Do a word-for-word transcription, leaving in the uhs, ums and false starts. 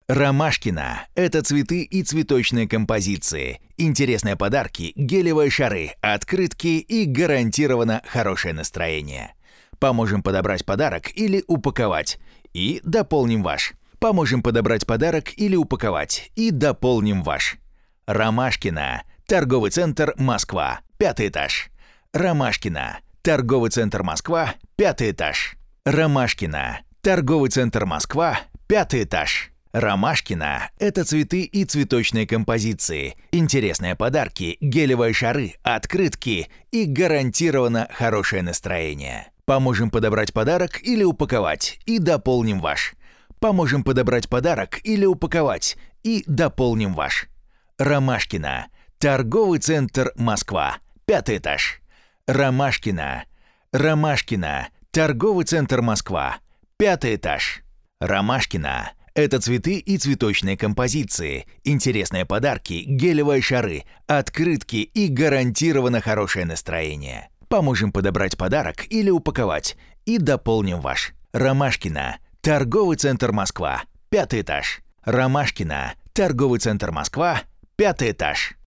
Ромашкина – это цветы и цветочные композиции, интересные подарки, гелевые шары, открытки и гарантированно хорошее настроение. Поможем подобрать подарок или упаковать. И дополним ваш. Поможем подобрать подарок или упаковать. И дополним ваш. Ромашкина. Торговый центр «Москва». Пятый этаж. Ромашкина. Торговый центр «Москва». Пятый этаж. Ромашкина. Торговый центр «Москва». Пятый этаж. Ромашкина – это цветы и цветочные композиции, интересные подарки, гелевые шары, открытки и гарантированно хорошее настроение. Поможем подобрать подарок или упаковать и дополним ваш. Поможем подобрать подарок или упаковать и дополним ваш. Ромашкина. Торговый центр «Москва». Пятый этаж. Ромашкина. Ромашкина. Торговый центр «Москва». Пятый этаж. Ромашкина. Это цветы и цветочные композиции, интересные подарки, гелевые шары, открытки и гарантированно хорошее настроение. Поможем подобрать подарок или упаковать и дополним ваш. Ромашкина. Торговый центр «Москва». Пятый этаж. Ромашкина. Торговый центр «Москва». Пятый этаж.